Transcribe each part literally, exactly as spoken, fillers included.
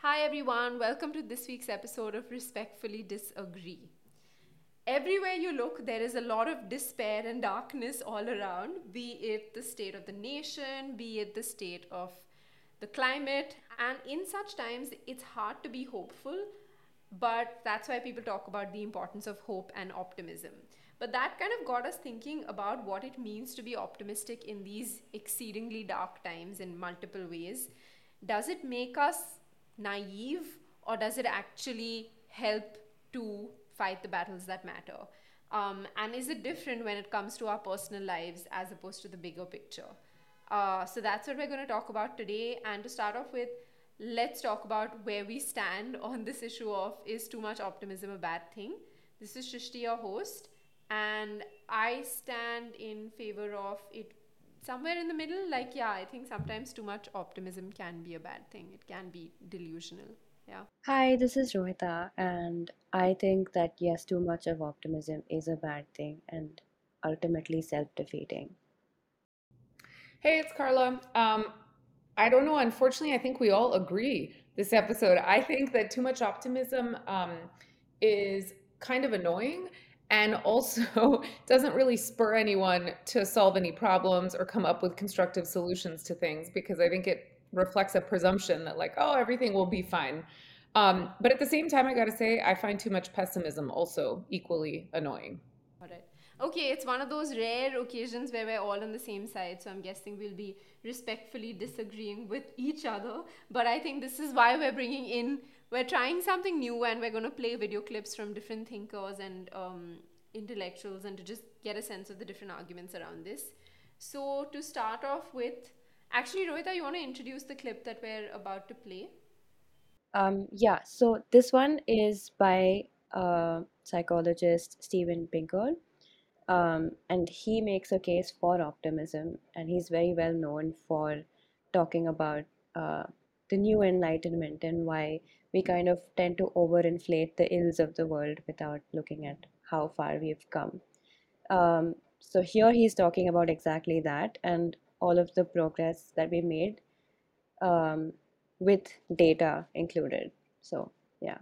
Hi everyone, welcome to this week's episode of Respectfully Disagree. Everywhere you look, there is a lot of despair and darkness all around, be it the state of the nation, be it the state of the climate, and in such times, it's hard to be hopeful, but that's why people talk about the importance of hope and optimism. But that kind of got us thinking about what it means to be optimistic in these exceedingly dark times in multiple ways. Does it make us naive, or does it actually help to fight the battles that matter? Um, and is it different when it comes to our personal lives as opposed to the bigger picture? Uh, so that's what we're going to talk about today. And to start off with, let's talk about where we stand on this issue of is too much optimism a bad thing? This is Shrishti, your host, and I stand in favor of it somewhere in the middle. Like, yeah, I think sometimes too much optimism can be a bad thing, it can be delusional. Yeah. Hi, this is Rohita, and I think that yes, too much of optimism is a bad thing and ultimately self-defeating. Hey, it's Carla. Um, I don't know. Unfortunately, I think we all agree this episode. I think that too much optimism um, is kind of annoying and also doesn't really spur anyone to solve any problems or come up with constructive solutions to things because I think it reflects a presumption that, like, oh, everything will be fine. Um, but at the same time, I got to say, I find too much pessimism also equally annoying. Got it. Okay, it's one of those rare occasions where we're all on the same side, so I'm guessing we'll be respectfully disagreeing with each other. But I think this is why we're bringing in, we're trying something new, and we're going to play video clips from different thinkers and um, intellectuals, and to just get a sense of the different arguments around this. So, to start off with, actually, Rohita, you want to introduce the clip that we're about to play? Um, yeah, so this one is by uh, psychologist Steven Pinker, um, and he makes a case for optimism, and he's very well known for talking about uh, the new enlightenment and why we kind of tend to overinflate the ills of the world without looking at how far we've come. Um, so here he's talking about exactly that and all of the progress that we made um, with data included. So yeah.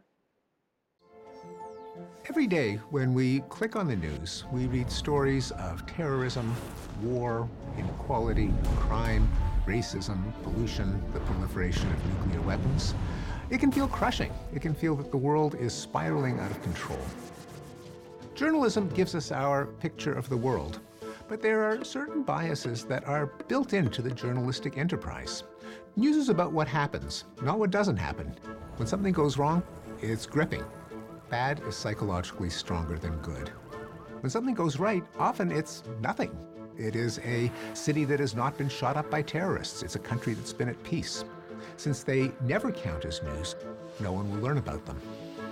Every day, when we click on the news, we read stories of terrorism, war, inequality, crime, racism, pollution, the proliferation of nuclear weapons. It can feel crushing. It can feel that the world is spiraling out of control. Journalism gives us our picture of the world, but there are certain biases that are built into the journalistic enterprise. News is about what happens, not what doesn't happen. When something goes wrong, it's gripping. Bad is psychologically stronger than good. When something goes right, often it's nothing. It is a city that has not been shot up by terrorists. It's a country that's been at peace. Since they never count as news, no one will learn about them.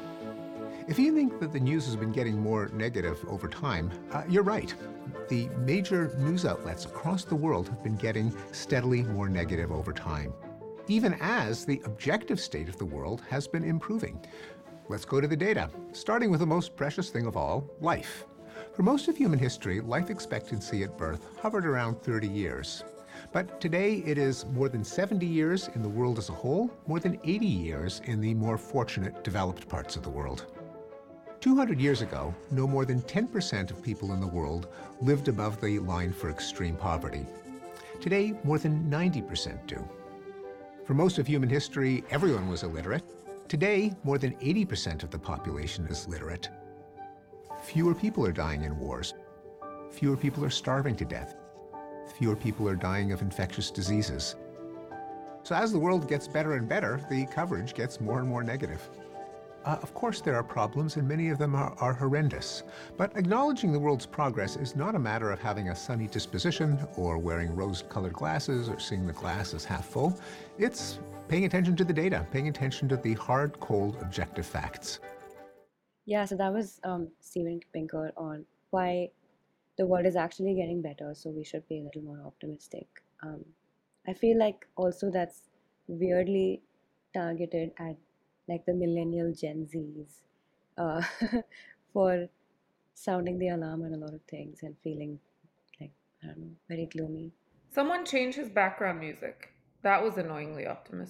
If you think that the news has been getting more negative over time, uh, you're right. The major news outlets across the world have been getting steadily more negative over time, even as the objective state of the world has been improving. Let's go to the data, starting with the most precious thing of all, life. For most of human history, life expectancy at birth hovered around thirty years. But today it is more than seventy years in the world as a whole, more than eighty years in the more fortunate developed parts of the world. two hundred years ago, no more than ten percent of people in the world lived above the line for extreme poverty. Today, more than ninety percent do. For most of human history, everyone was illiterate. Today, more than eighty percent of the population is literate. Fewer people are dying in wars. Fewer people are starving to death. Fewer people are dying of infectious diseases. So as the world gets better and better, the coverage gets more and more negative. Uh, of course, there are problems, and many of them are, are horrendous. But acknowledging the world's progress is not a matter of having a sunny disposition, or wearing rose-colored glasses, or seeing the glass as half full. It's paying attention to the data, paying attention to the hard, cold, objective facts. Yeah, so that was um, Steven Pinker on why the world is actually getting better, so we should be a little more optimistic. Um, I feel like also that's weirdly targeted at like the millennial Gen Zs uh, for sounding the alarm on a lot of things and feeling like, I don't know, very gloomy. Someone changed his background music. That was annoyingly optimistic.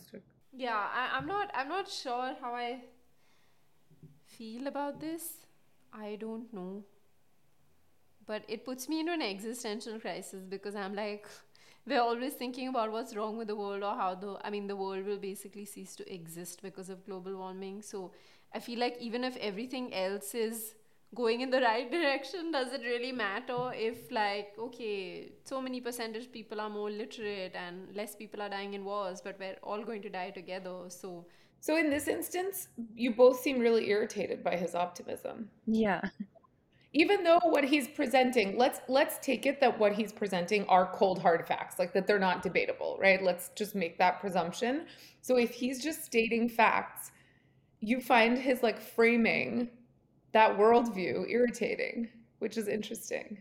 Yeah, I, I'm not I'm not sure how I feel about this. I don't know. But it puts me into an existential crisis because I'm like, we're always thinking about what's wrong with the world or how the, I mean, the world will basically cease to exist because of global warming. So I feel like even if everything else is going in the right direction, does it really matter if, like, okay, so many percentage people are more literate and less people are dying in wars, but we're all going to die together. So So in this instance, you both seem really irritated by his optimism. Yeah. Even though what he's presenting, let's let's take it that what he's presenting are cold hard facts, like that they're not debatable, right? Let's just make that presumption. So if he's just stating facts, you find his like framing that worldview irritating, which is interesting.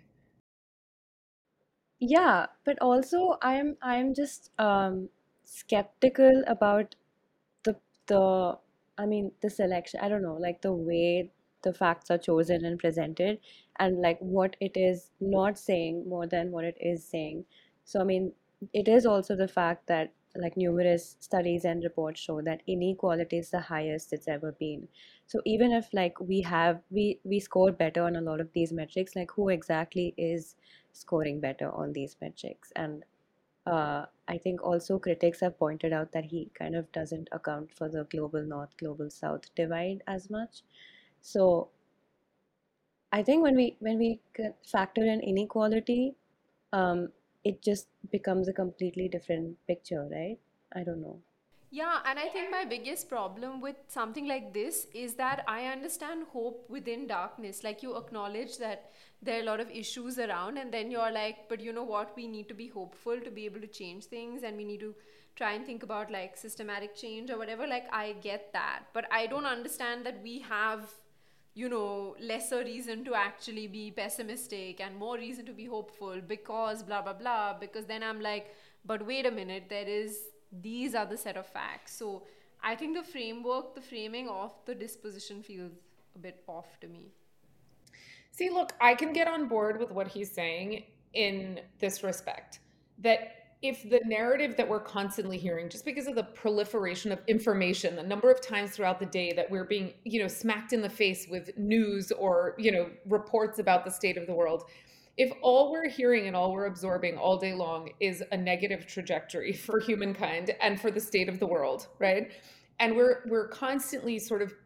Yeah, but also I'm I'm just um skeptical about the the I mean the selection. I don't know, like the way the facts are chosen and presented, and like what it is not saying more than what it is saying. So I mean, it is also the fact that like numerous studies and reports show that inequality is the highest it's ever been. So even if like we have we we score better on a lot of these metrics, like who exactly is scoring better on these metrics? And uh, I think also critics have pointed out that he kind of doesn't account for the global north, global south divide as much. So I think when we when we c- factor in inequality, um, it just becomes a completely different picture, right? I don't know. yeah, and I think my biggest problem with something like this is that I understand hope within darkness. Like, you acknowledge that there are a lot of issues around, and then you're like, but you know what? We need to be hopeful to be able to change things, and we need to try and think about like systematic change or whatever. Like, I get that, but I don't understand that we have, you know, lesser reason to actually be pessimistic and more reason to be hopeful because blah blah blah. Because then I'm like, but wait a minute, there is these are the set of facts. So I think the framework, the framing of the disposition feels a bit off to me. See, look, I can get on board with what he's saying in this respect that if the narrative that we're constantly hearing, just because of the proliferation of information, the number of times throughout the day that we're being, you know, smacked in the face with news or, you know, reports about the state of the world, if all we're hearing and all we're absorbing all day long is a negative trajectory for humankind and for the state of the world, right? And we're we're constantly sort of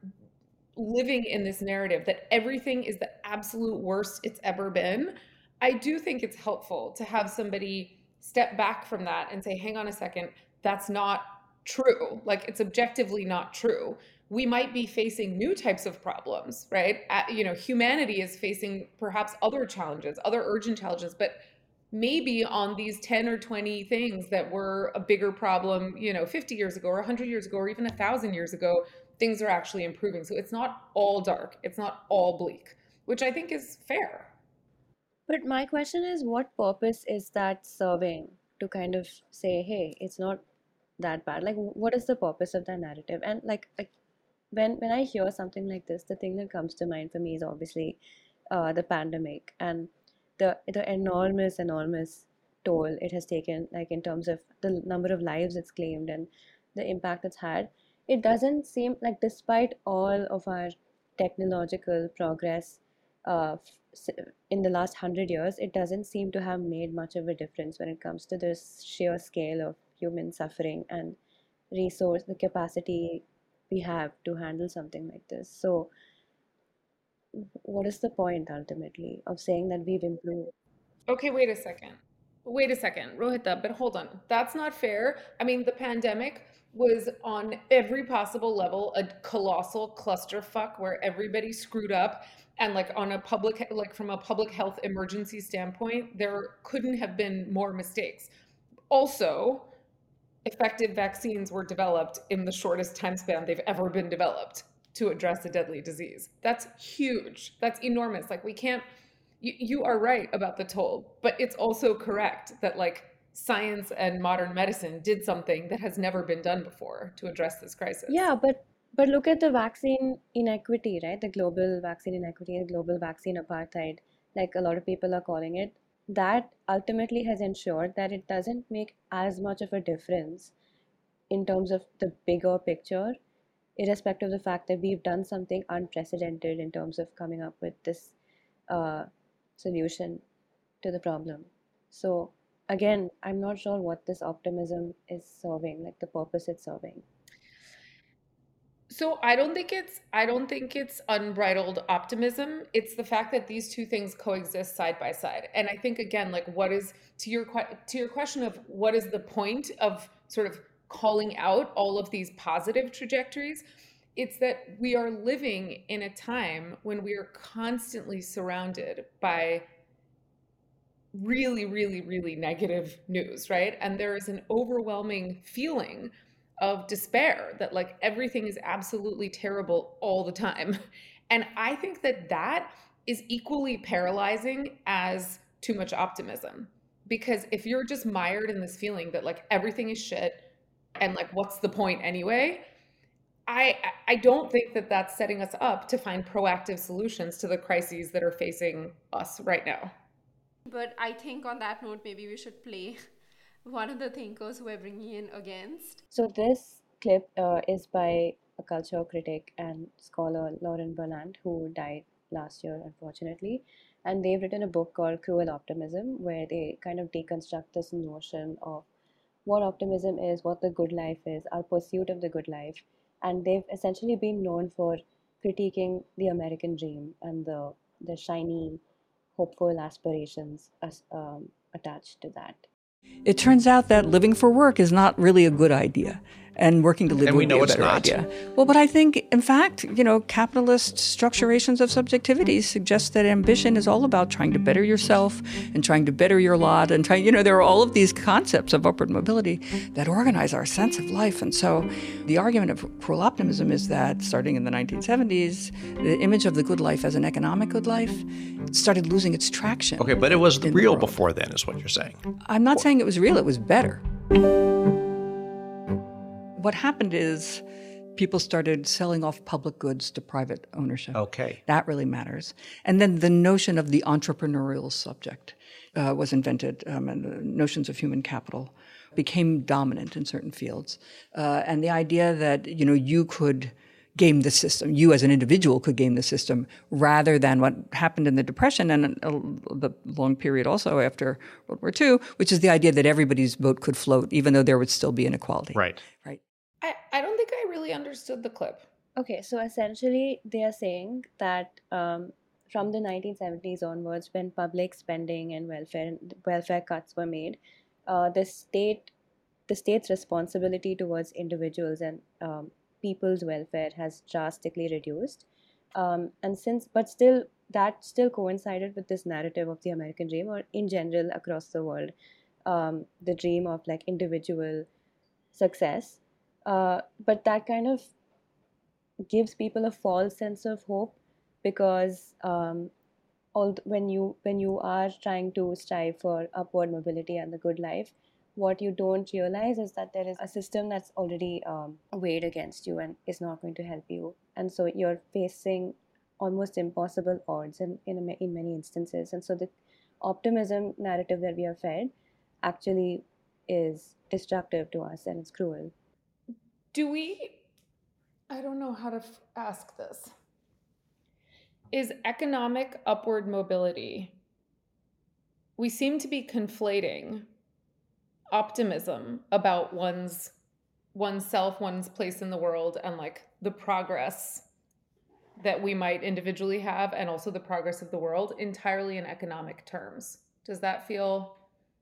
living in this narrative that everything is the absolute worst it's ever been, I do think it's helpful to have somebody step back from that and say, hang on a second, that's not true. Like, it's objectively not true. We might be facing new types of problems, right? Uh, you know, humanity is facing perhaps other challenges, other urgent challenges, but maybe on these ten or twenty things that were a bigger problem, you know, fifty years ago or one hundred years ago or even a thousand years ago, things are actually improving. So it's not all dark, it's not all bleak, which I think is fair. But my question is, what purpose is that serving to kind of say, hey, it's not that bad? Like, what is the purpose of that narrative? And like, I when when I hear something like this, the thing that comes to mind for me is obviously uh, the pandemic and the the enormous enormous toll it has taken, like in terms of the number of lives it's claimed and the impact it's had. It doesn't seem like, despite all of our technological progress uh, in the last hundred years, it doesn't seem to have made much of a difference when it comes to the sheer scale of human suffering and resource, the capacity we have to handle something like this. So, what is the point ultimately of saying that we've improved? Okay, wait a second. Wait a second, Rohita, but hold on. That's not fair. I mean, the pandemic was on every possible level a colossal clusterfuck where everybody screwed up, and like on a public like from a public health emergency standpoint, there couldn't have been more mistakes. Also, effective vaccines were developed in the shortest time span they've ever been developed to address a deadly disease. That's huge. That's enormous. Like, we can't, you, you are right about the toll, but it's also correct that like science and modern medicine did something that has never been done before to address this crisis. Yeah, but but look at the vaccine inequity, right? The global vaccine inequity, the global vaccine apartheid, like a lot of people are calling it. That ultimately has ensured that it doesn't make as much of a difference in terms of the bigger picture, irrespective of the fact that we've done something unprecedented in terms of coming up with this uh, solution to the problem. So again, I'm not sure what this optimism is serving, like the purpose it's serving. So I don't think it's I don't think it's unbridled optimism. It's the fact that these two things coexist side by side. And I think again, like what is to your que- to your question of what is the point of sort of calling out all of these positive trajectories? It's that we are living in a time when we are constantly surrounded by really, really, really negative news, right? And there is an overwhelming feeling of despair that like everything is absolutely terrible all the time. And I think that that is equally paralyzing as too much optimism. Because if you're just mired in this feeling that like everything is shit and like what's the point anyway, I I don't think that that's setting us up to find proactive solutions to the crises that are facing us right now. But I think on that note, maybe we should play one of the thinkers who we're bringing in against. So this clip uh, is by a culture critic and scholar Lauren Berlant, who died last year, unfortunately. And they've written a book called Cruel Optimism, where they kind of deconstruct this notion of what optimism is, what the good life is, our pursuit of the good life. And they've essentially been known for critiquing the American dream and the, the shiny, hopeful aspirations as, um, attached to that. It turns out that living for work is not really a good idea, and working to live And we would know be a it's better not. idea. Well, but I think, in fact, you know, capitalist structurations of subjectivity suggest that ambition is all about trying to better yourself and trying to better your lot and trying, you know, there are all of these concepts of upward mobility that organize our sense of life. And so the argument of cruel optimism is that starting in the nineteen seventies, the image of the good life as an economic good life started losing its traction. Okay, but it was in the real world. before then, is what you're saying. I'm not saying it was real, it was better. What happened is people started selling off public goods to private ownership. Okay. That really matters. And then the notion of the entrepreneurial subject uh, was invented, um, and the notions of human capital became dominant in certain fields. Uh, and the idea that, you know, you could game the system, you as an individual could game the system, rather than what happened in the Depression and uh, the long period also after World War Two, which is the idea that everybody's boat could float, even though there would still be inequality. Right. Right. I, I don't think I really understood the clip. Okay, so essentially they are saying that um, from the nineteen seventies onwards, when public spending and welfare welfare cuts were made, uh, the state the state's responsibility towards individuals and um, people's welfare has drastically reduced. Um, and since, but still, that still coincided with this narrative of the American dream, or in general across the world, um, the dream of like individual success. Uh, but that kind of gives people a false sense of hope, because um, all when you when you are trying to strive for upward mobility and the good life, what you don't realize is that there is a system that's already um, weighed against you and is not going to help you, and so you're facing almost impossible odds in in, a, in many instances. And so the optimism narrative that we are fed actually is destructive to us, and it's cruel. Do we, I don't know how to f- ask this. Is economic upward mobility, we seem to be conflating optimism about one's oneself, one's place in the world, and like the progress that we might individually have, and also the progress of the world entirely in economic terms. Does that feel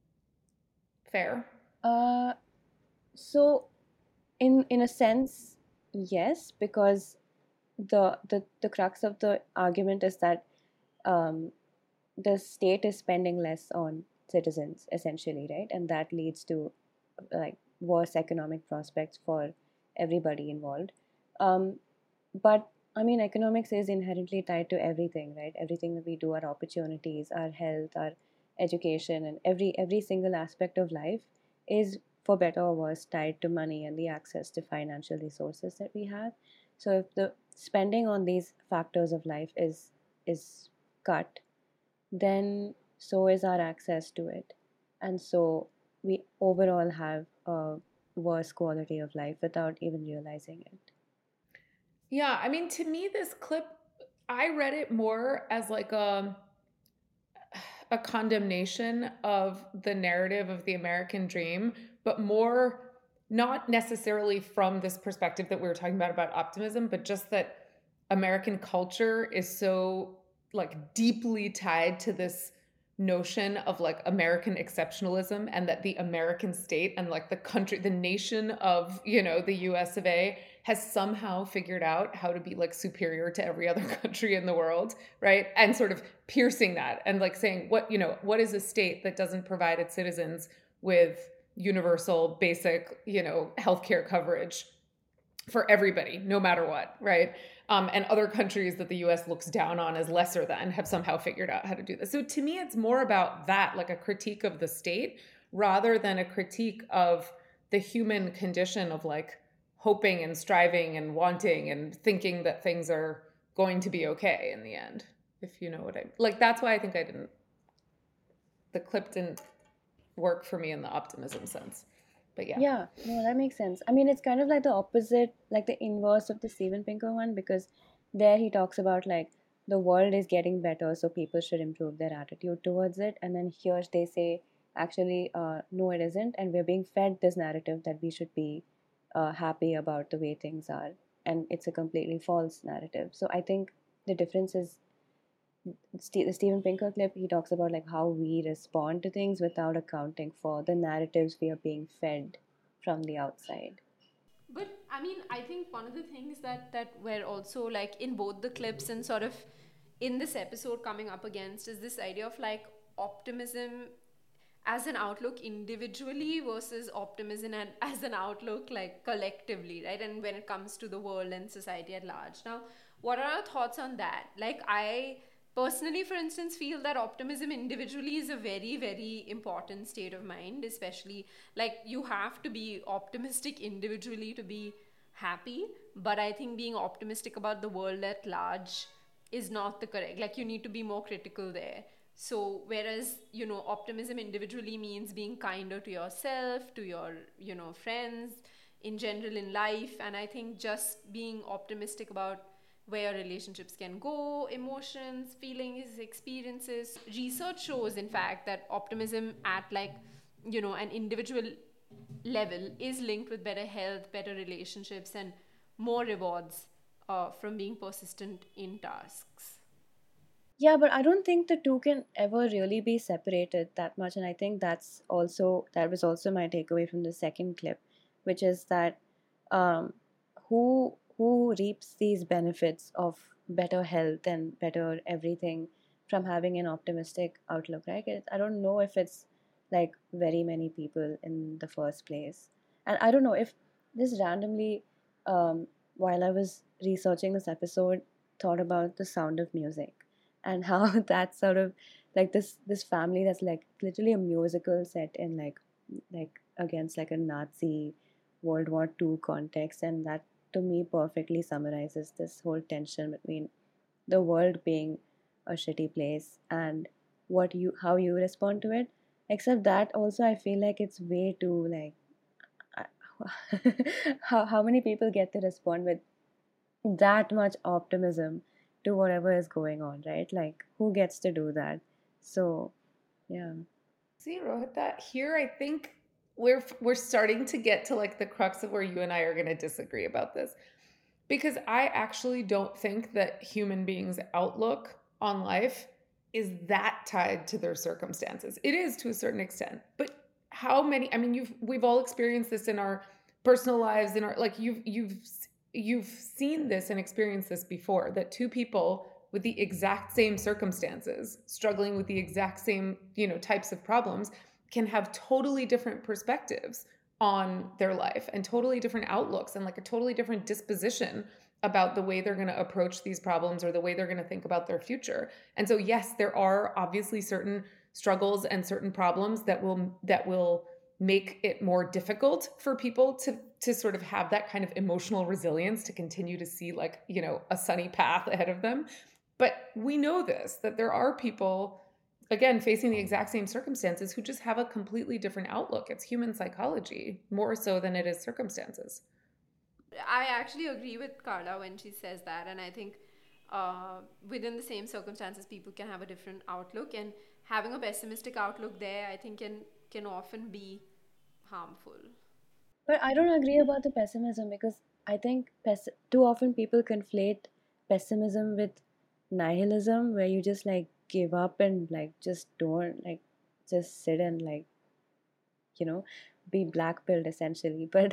fair? Uh, so, in in a sense, yes, because the the the crux of the argument is that um, the state is spending less on citizens, essentially, right? And that leads to like worse economic prospects for everybody involved. Um, but I mean, economics is inherently tied to everything, right? Everything that we do, our opportunities, our health, our education, and every every single aspect of life is, for better or worse, tied to money and the access to financial resources that we have. So if the spending on these factors of life is is cut, then so is our access to it. And so we overall have a worse quality of life without even realizing it. Yeah, I mean, to me, this clip, I read it more as like a a condemnation of the narrative of the American dream, but more not necessarily from this perspective that we were talking about about optimism, but just that American culture is so like deeply tied to this notion of like American exceptionalism, and that the American state and like the country, the nation of, you know, the U S of A has somehow figured out how to be like superior to every other country in the world, right? And sort of piercing that and like saying, what, you know, what is a state that doesn't provide its citizens with universal basic, you know, healthcare coverage for everybody, no matter what, right? Um, and other countries that the U S looks down on as lesser than have somehow figured out how to do this. So to me, it's more about that, like a critique of the state, rather than a critique of the human condition of like hoping and striving and wanting and thinking that things are going to be okay in the end, if you know what I mean. Like, that's why I think I didn't, the clip didn't work for me in the optimism sense. But yeah. Yeah, no, that makes sense. I mean, it's kind of like the opposite, like the inverse of the Steven Pinker one, because there he talks about like the world is getting better, so people should improve their attitude towards it. And then here they say, actually, uh, no, it isn't. And we're being fed this narrative that we should be uh, happy about the way things are. And it's a completely false narrative. So I think the difference is Ste- the Steven Pinker clip, he talks about like how we respond to things without accounting for the narratives we are being fed from the outside. But I mean, I think one of the things that that we're also like in both the clips and sort of in this episode coming up against is this idea of like optimism as an outlook individually versus optimism and as an outlook like collectively, right? And when it comes to the world and society at large. Now, what are our thoughts on that? Like, I personally, for instance, feel that optimism individually is a very, very important state of mind, especially like you have to be optimistic individually to be happy. But I think being optimistic about the world at large is not the correct, like you need to be more critical there. So whereas, you know, optimism individually means being kinder to yourself, to your, you know, friends in general in life. And I think just being optimistic about where relationships can go, emotions, feelings, experiences. Research shows, in fact, that optimism at like, you know, an individual level is linked with better health, better relationships, and more rewards uh, from being persistent in tasks. Yeah, but I don't think the two can ever really be separated that much. And I think that's also, that was also my takeaway from the second clip, which is that um, who who reaps these benefits of better health and better everything from having an optimistic outlook, right? It, I don't know if it's like very many people in the first place. And I don't know if this randomly, um, while I was researching this episode, thought about The Sound of Music and how that's sort of like this this family that's like literally a musical set in like like against like a Nazi World War Two context, and that to me perfectly summarizes this whole tension between the world being a shitty place and what you how you respond to it. Except that also I feel like it's way too like how how many people get to respond with that much optimism to whatever is going on, right? Like, who gets to do that? So, yeah. See, Rohit, that here I think we're we're starting to get to like the crux of where you and I are going to disagree about this. Because I actually don't think that human beings' outlook on life is that tied to their circumstances. It is to a certain extent, but how many, I mean, you've we've all experienced this in our personal lives, in our like you've you've you've seen this and experienced this before, that two people with the exact same circumstances, struggling with the exact same, you know, types of problems, can have totally different perspectives on their life and totally different outlooks and like a totally different disposition about the way they're going to approach these problems or the way they're going to think about their future. And so yes, there are obviously certain struggles and certain problems that will that will make it more difficult for people to to sort of have that kind of emotional resilience to continue to see like, you know, a sunny path ahead of them. But we know this, that there are people again, facing the exact same circumstances who just have a completely different outlook. It's human psychology more so than it is circumstances. I actually agree with Carla when she says that, and I think uh, within the same circumstances, people can have a different outlook, and having a pessimistic outlook there, I think, can can often be harmful. But I don't agree about the pessimism because I think pes- too often people conflate pessimism with nihilism, where you just like give up and like just don't like just sit and like you know be black pilled essentially. But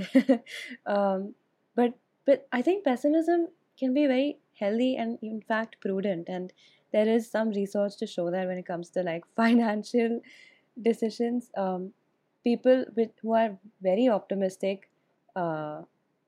um, but but I think pessimism can be very healthy and in fact prudent, and there is some research to show that when it comes to like financial decisions, um, people with who are very optimistic uh,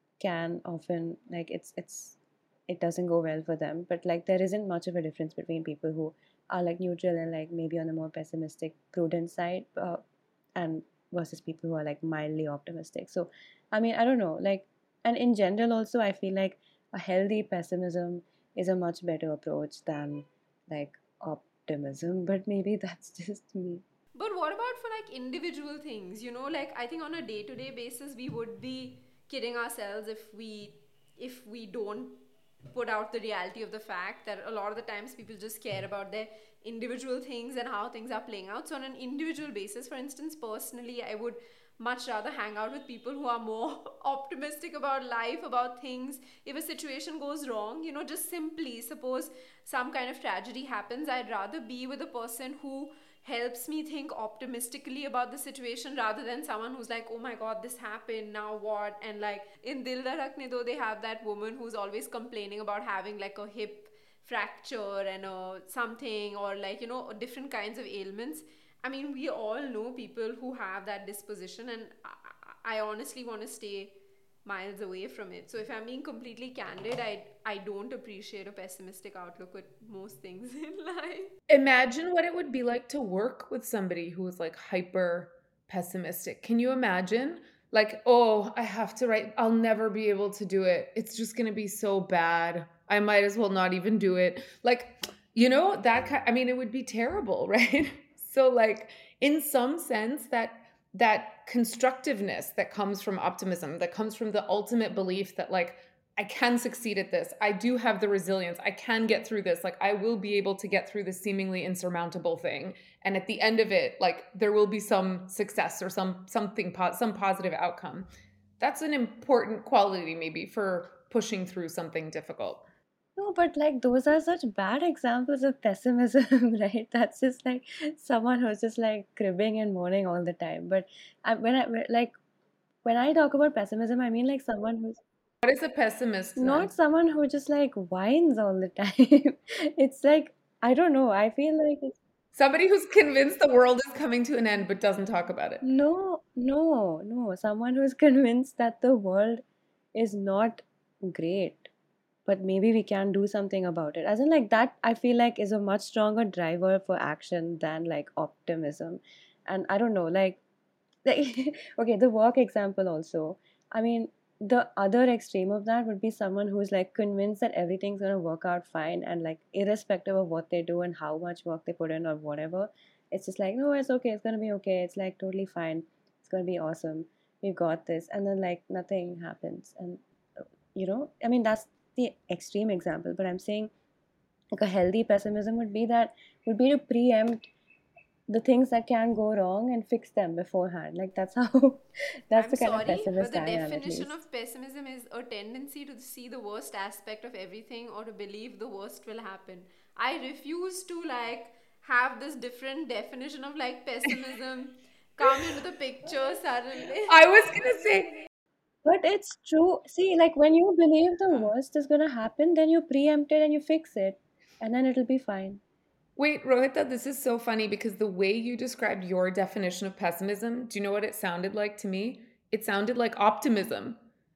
can often like it's it's it doesn't go well for them, but like there isn't much of a difference between people who are like neutral and like maybe on the more pessimistic prudent side, uh, and versus people who are like mildly optimistic. So I mean, I don't know, like, and in general also I feel like a healthy pessimism is a much better approach than like optimism, but maybe that's just me. But what about for like individual things? You know, like I think on a day to day basis, we would be kidding ourselves if we if we don't put out the reality of the fact that a lot of the times people just care about their individual things and how things are playing out. So on an individual basis, for instance, personally, I would much rather hang out with people who are more optimistic about life, about things. If a situation goes wrong, you know, just simply suppose some kind of tragedy happens, I'd rather be with a person who helps me think optimistically about the situation rather than someone who's like, oh my god, this happened, now what? And like in Dil Dharakne Do, they have that woman who's always complaining about having like a hip fracture and a something, or like, you know, different kinds of ailments. I mean, we all know people who have that disposition, and I, I honestly want to stay miles away from it. So if I'm being completely candid, I I don't appreciate a pessimistic outlook with most things in life. Imagine what it would be like to work with somebody who is like hyper pessimistic. Can you imagine? Like, oh, I have to write, I'll never be able to do it. It's just going to be so bad. I might as well not even do it. Like, you know, that kind, I mean, it would be terrible, right? So like in some sense that that constructiveness that comes from optimism, that comes from the ultimate belief that like I can succeed at this. I do have the resilience. I can get through this. Like I will be able to get through this seemingly insurmountable thing. And at the end of it, like there will be some success or some something some positive outcome. That's an important quality maybe for pushing through something difficult. No, but like those are such bad examples of pessimism, right? That's just like someone who's just like cribbing and moaning all the time. But I, when I when- like when I talk about pessimism, I mean like someone who's What is a pessimist then? not someone who just like whines all the time. It's like I don't know. I feel like it's, Somebody who's convinced the world is coming to an end but doesn't talk about it. no, no, no. Someone who's convinced that the world is not great, but maybe we can do something about it. As in, like that, I feel like is a much stronger driver for action than like optimism. And I don't know, like, like okay, the work example also. I mean, the other extreme of that would be someone who's like convinced that everything's gonna work out fine, and like irrespective of what they do and how much work they put in or whatever, it's just like, no, it's okay, it's gonna be okay, it's like totally fine, it's gonna be awesome, we got this, and then like nothing happens. And you know, I mean, that's the extreme example, but I'm saying like a healthy pessimism would be that would be to preempt the things that can go wrong and fix them beforehand. Like that's how that's I'm the kind of sorry, but pessimist the I am, at definition least. of pessimism is a tendency to see the worst aspect of everything or to believe the worst will happen. I refuse to like have this different definition of like pessimism come into the picture suddenly. I was going to say, But it's true. See, like when you believe the worst is gonna happen, then you preempt it and you fix it, and then it'll be fine. wait, Rohita, this is so funny because the way you described your definition of pessimism, do you know what it sounded like to me? It sounded like optimism.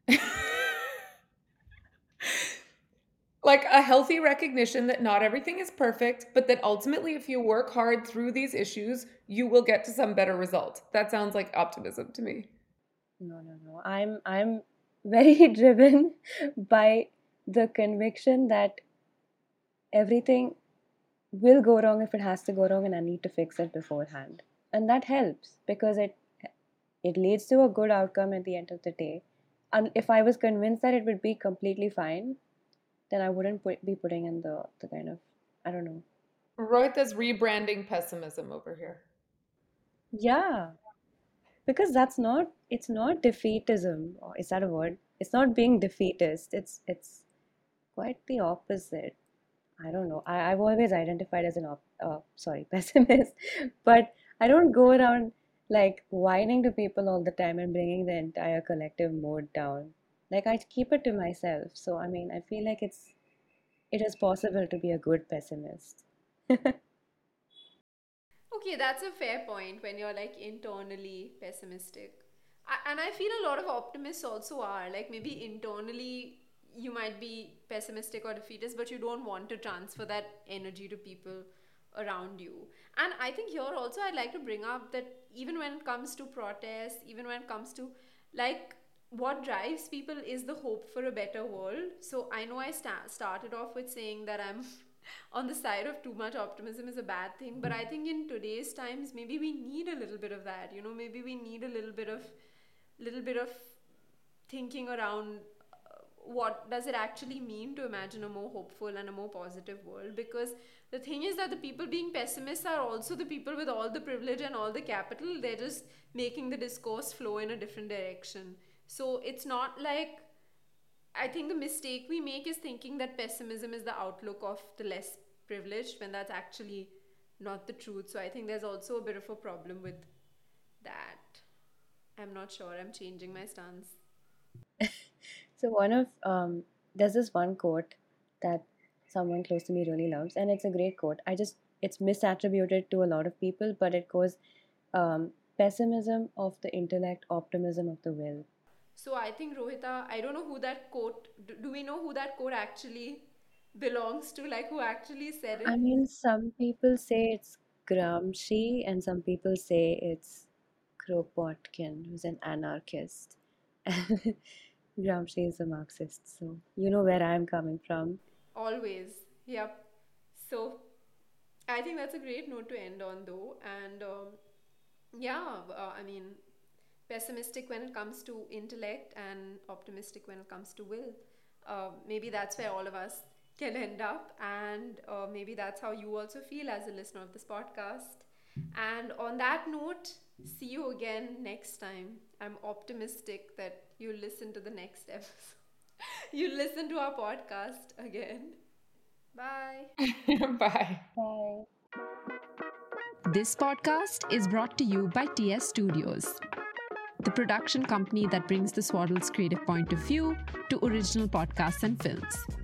Like a healthy recognition that not everything is perfect, but that ultimately, if you work hard through these issues, you will get to some better result. That sounds like optimism to me. No, no, no. I'm I'm very driven by the conviction that everything will go wrong if it has to go wrong, and I need to fix it beforehand. And that helps because it it leads to a good outcome at the end of the day. And if I was convinced that it would be completely fine, then I wouldn't put, be putting in the, the kind of, I don't know. Rohita's rebranding pessimism over here. Yeah, because that's not, it's not defeatism. Or is that a word? It's not being defeatist. It's it's quite the opposite. I don't know. I, I've always identified as an op, uh, sorry, pessimist, but I don't go around like whining to people all the time and bringing the entire collective mood down. Like I keep it to myself. So I mean, I feel like it's it is possible to be a good pessimist. Okay, that's a fair point when you're like internally pessimistic. I, and I feel a lot of optimists also are. Like maybe internally you might be pessimistic or defeatist, but you don't want to transfer that energy to people around you. And I think here also I'd like to bring up that even when it comes to protests, even when it comes to like what drives people is the hope for a better world. So I know I sta- started off with saying that I'm on the side of too much optimism is a bad thing, but I think in today's times maybe we need a little bit of that. You know, maybe we need a little bit of little bit of thinking around uh, what does it actually mean to imagine a more hopeful and a more positive world, because the thing is that the people being pessimists are also the people with all the privilege and all the capital. They're just making the discourse flow in a different direction. So it's not like, I think the mistake we make is thinking that pessimism is the outlook of the less privileged when that's actually not the truth. So I think there's also a bit of a problem with that. I'm not sure. I'm changing my stance. So one of um, there's this one quote that someone close to me really loves, and it's a great quote. I just it's misattributed to a lot of people, but it goes um, pessimism of the intellect, optimism of the will. So I think Rohita, I don't know who that quote. Do, do we know who that quote actually belongs to? Like who actually said I it? mean, some people say it's Gramsci, and some people say it's Kropotkin, who's an anarchist. Gramsci is a Marxist, so you know where I'm coming from. Always. Yep. So I think that's a great note to end on, though. And um, yeah, uh, I mean, pessimistic when it comes to intellect and optimistic when it comes to will. Uh, maybe that's where all of us can end up, and uh, maybe that's how you also feel as a listener of this podcast. And on that note, see you again next time. I'm optimistic that you listen to the next episode. You listen to our podcast again. Bye. Bye. Bye. This podcast is brought to you by T S Studios, the production company that brings the Swaddle's creative point of view to original podcasts and films.